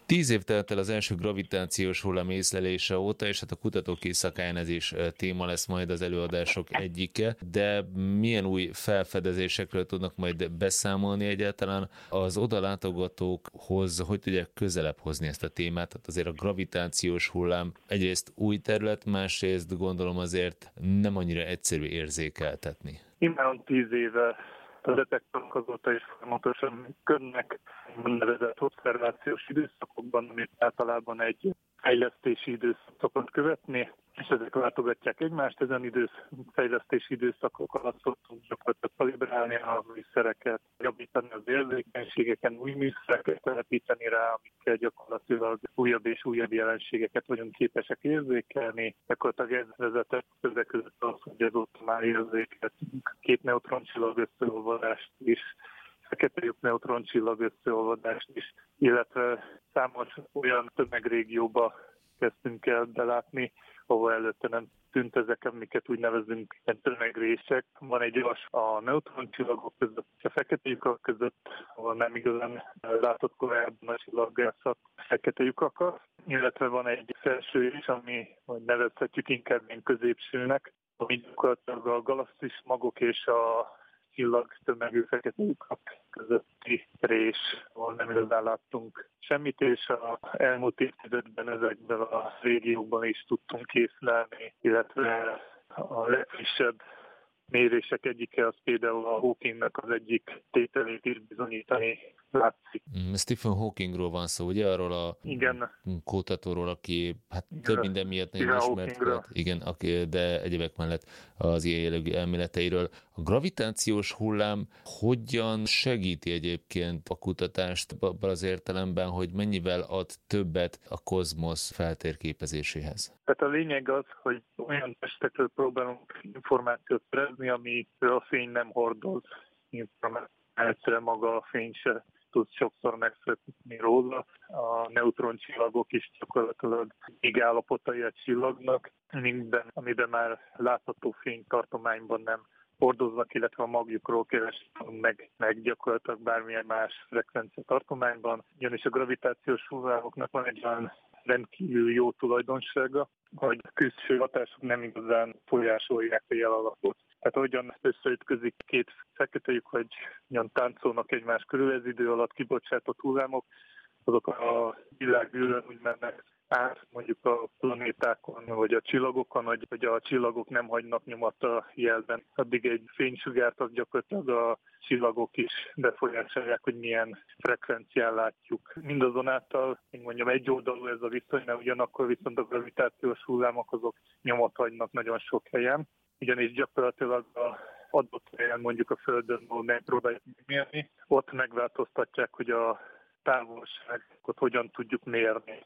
10 év telt el az első gravitációs hullám észlelése óta, és hát a kutatók éjszakáján ez is téma lesz majd az előadások egyike, de milyen új felfedezésekről tudnak majd beszámolni egyáltalán az oda látogatókhoz, hogy tudják közelebb hozni ezt a témát? Hát azért a gravitációs hullám egyrészt új terület, másrészt gondolom azért nem annyira egyszerű érzékeltetni. Immáron 10 éve a detektorok azóta is folyamatosan működnek, nevezett obszervációs időszakokban, amit általában egy fejlesztési időszak szokott követni, és ezek látogatják egymást, ezen fejlesztési időszakok alatt szoktunk gyakorlatilag kalibrálni a műszereket, javítani az érzékenységeken, új műszereket telepíteni rá, amikkel gyakorlatilag újabb és újabb jelenségeket vagyunk képesek érzékelni. Gyakorlatilag ez vezetett közek között az, hogy azóta már érzékeltünk két neutroncsillag összeolvadást is, fekete lyuk neutroncsillag összeolvadást is, illetve számos olyan tömegrégióba kezdtünk el belátni, ahol előtte nem tűnt ezek, amiket úgy nevezünk tömegrések. Van egy vas a neutroncsillagok között és a fekete lyukak között, ahol nem igazán látott korábban a csillaggászat fekete lyukakat, illetve van egy felső is, ami majd nevezhetjük inkább ilyen középsőnek, ami gyakorlatilag a galaxis magok és a csillag tömegű fekete lyukak közötti rés, ahol nem igazán láttunk semmit, és az elmúlt évtizedben ezekben a régiókban is tudtunk észlelni, illetve a legfrissebb mérések egyike az például a Hawkingnak az egyik tételét is bizonyítani látszik. Stephen Hawkingról van szó, ugye? Arról a kutatóról, aki több minden miatt nagyon ismert volt. Igen, de egyébek mellett az ilyen jellegű elméleteiről. A gravitációs hullám hogyan segíti egyébként a kutatást abban az értelemben, hogy mennyivel ad többet a kozmosz feltérképezéséhez? Tehát a lényeg az, hogy olyan testekről próbálunk információt szerezni, amiről a fény nem hordoz információt. Egyszerűen maga a fény se tud sokszor megszületni róla. A neutroncsillagok is gyakorlatilag égállapotai a csillagnak, amiben már látható fénytartományban nem hordoznak, illetve a magjukról keresünk meg gyakorlatilag bármilyen más frekvencia tartományban. Ugyanis a gravitációs hullámoknak van egy olyan rendkívül jó tulajdonsága, hogy a külső hatások nem igazán folyásolják a jelalapot. Tehát ahogyan összeütközik két fekete lyuk, vagy olyan táncolnak egymás körül, ez idő alatt kibocsátott hullámok, azok a világűrön úgy mennek át, mondjuk a planétákon, vagy a csillagokon, hogy a csillagok nem hagynak nyomat a jelben. Addig egy fénysugárt az gyakorlatilag a csillagok is befolyásolják, hogy milyen frekvencián látjuk. Mindazonáltal, én mondjam, egyoldalú ez a viszony, mert ugyanakkor viszont a gravitációs hullámok azok nyomot hagynak nagyon sok helyen. Ugyanis gyakorlatilag a adott helyen, mondjuk a Földön, ahol megpróbáljuk mérni, ott megváltoztatják, hogy a távolságot hogyan tudjuk mérni.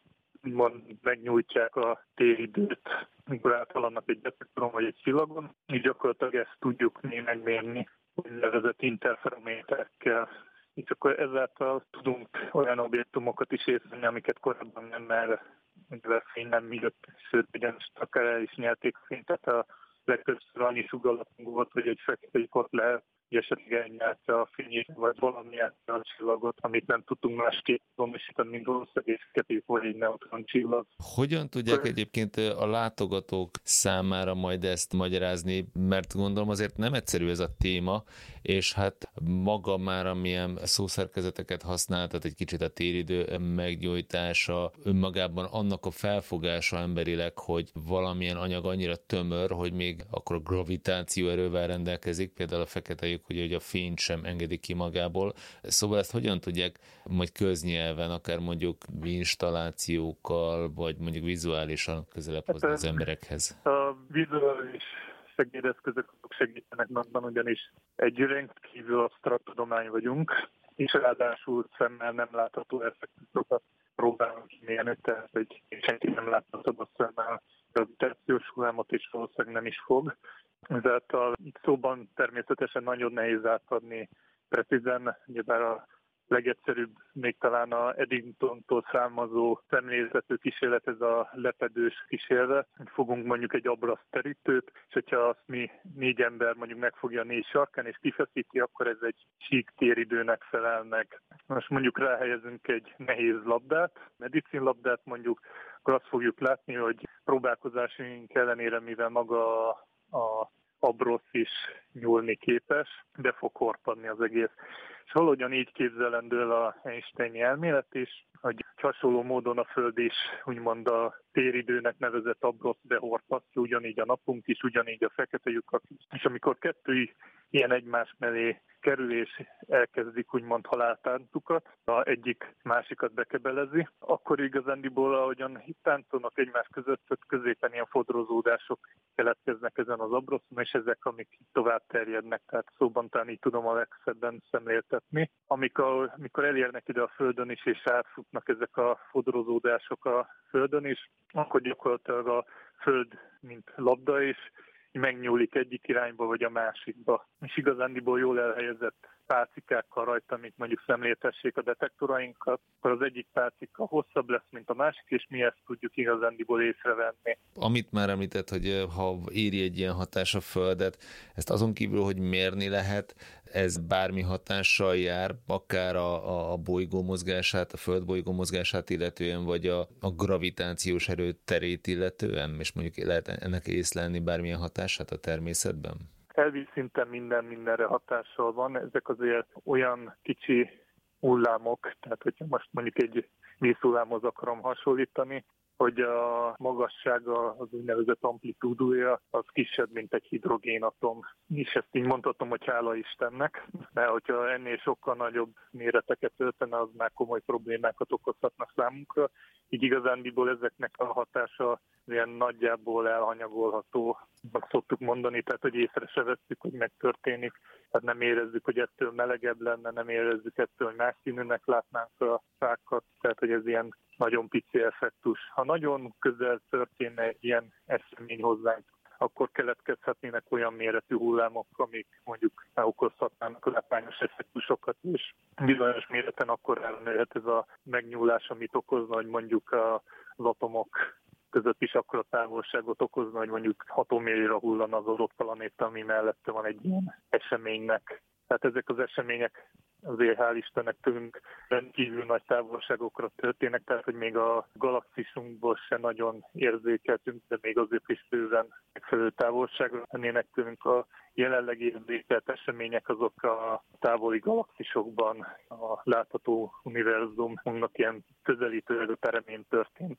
Megnyújtják a téridőt, mikor áthaladnak egy detektoron vagy egy csillagon. Így gyakorlatilag ezt tudjuk megmérni úgynevezett interferométerekkel. Így akkor ezáltal tudunk olyan objektumokat is észlelni, amiket korábban nem, mert a fény nem jött, sőt, ugyanis akár el is nyelték a fényt. Tehát a legtöbbször annyi sugallatunk volt, hogy egy fekete lyuk ott lehet, hogy esetleg elnyelte a fényét, vagy valami nyelte a csillagot, amit nem tudtunk másképp domisítani, mint valószínűleg egy fekete lyuk, vagy egy neutroncsillag. Hogyan tudják egyébként a látogatók számára majd ezt magyarázni, mert gondolom azért nem egyszerű ez a téma, és hát maga már amilyen szószerkezeteket használ, tehát egy kicsit a téridő meggyújtása, önmagában annak a felfogása emberileg, hogy valamilyen anyag annyira tömör, hogy még akkor a gravitáció erővel rendelkezik, például a fekete lyuk, hogy a fényt sem engedi ki magából. Szóval ezt hogyan tudják majd köznyelven, akár mondjuk installációkkal, vagy mondjuk vizuálisan közelebb hozni az emberekhez? A vizuális segédeszközök segítenek nagyban, ugyanis egy rendkívül absztrakt tudomány vagyunk, és ráadásul szemmel nem látható effektusokat próbálunk kimérni, tehát hogy senki nem látható a szemmel gravitációs hullámot, és valószínűleg nem is fog. Ezáltal szóban természetesen nagyon nehéz átadni precízen, ugyebár a legegyszerűbb még talán a Eddingtontól származó szemléletű kísérlet, ez a lepedős kísérlet. Fogunk mondjuk egy abraszterítőt, és hogyha azt mi 4 ember mondjuk megfogja a 4 sarkán és kifeszíti, akkor ez egy sík téridőnek felel meg. Most mondjuk ráhelyezünk egy nehéz labdát, medicinlabdát mondjuk, akkor azt fogjuk látni, hogy próbálkozásunk ellenére, mivel maga a abrosz is nyúlni képes, be fog horpadni az egész. És valahogyan így képzelendő el a Einsteini elmélet is, hogy hasonló módon a Föld is úgymond a téridőnek nevezett abrosz behorpasztja, ugyanígy a napunk is, ugyanígy a fekete lyukak is. És amikor kettő ilyen egymás mellé kerül és elkezdik úgymond haláltáncukat, a egyik másikat bekebelezi, akkor igazándiból, ahogyan táncolnak egymás között, középen ilyen fodrozódások keletkeznek ezen az abroszon, és ezek, amik tovább terjednek, tehát szóban talán így tudom a legszebben szemléltetni. Amikor elérnek ide a Földön is, és átfutnak ezek a fodrozódások a Földön is, akkor gyakorlatilag a Föld, mint labda is, megnyúlik egyik irányba vagy a másikba. És igazándiból jól elhelyezett pálcikákkal rajta, amik mondjuk szemléltessék a detektorainkat, akkor az egyik pálcika hosszabb lesz, mint a másik, és mi ezt tudjuk igazándiból észrevenni. Amit már említett, hogy ha éri egy ilyen hatás a Földet, ezt azon kívül, hogy mérni lehet, ez bármi hatással jár, akár a bolygó mozgását, a Földbolygó mozgását illetően, vagy a gravitációs erő terét illetően, és mondjuk lehet ennek észlelni bármilyen hatását a természetben? Elvi szinten mindenre hatással van. Ezek azért olyan kicsi hullámok, tehát hogyha most mondjuk egy vízhullámhoz akarom hasonlítani, hogy a magassága, az úgynevezett amplitúdója, az kisebb, mint egy hidrogénatom. És ezt így mondhatom, hogy hála Istennek, mert hogyha ennél sokkal nagyobb méreteket öltene, az már komoly problémákat okozhatna számunkra. Így igazándiból ezeknek a hatása ilyen nagyjából elhanyagolható, azt szoktuk mondani, tehát hogy észre se vesszük, hogy megtörténik. Tehát nem érezzük, hogy ettől melegebb lenne, nem érezzük ettől, hogy más színűnek látnánk a fákat, tehát hogy ez ilyen nagyon pici effektus. Ha nagyon közel történne egy ilyen esemény hozzánk, akkor keletkezhetnének olyan méretű hullámok, amik mondjuk okozhatnának látványos effektusokat, és bizonyos méreten akkor elnőhet ez a megnyúlás, amit okozna, hogy mondjuk az atomok között is akkor a távolságot okozna, hogy mondjuk atommérőre hullana az adott planéta, ami mellette van egy ilyen eseménynek. Tehát ezek az események azért hál' Istennek tőlünk rendkívül nagy távolságokra történnek, tehát hogy még a galaxisunkból se nagyon érzékeltünk, de még azért is bőven megfelelő távolságra lennének tőlünk. A jelenleg érzékelt események azok a távoli galaxisokban, a látható univerzumnak ilyen közelítő peremén történt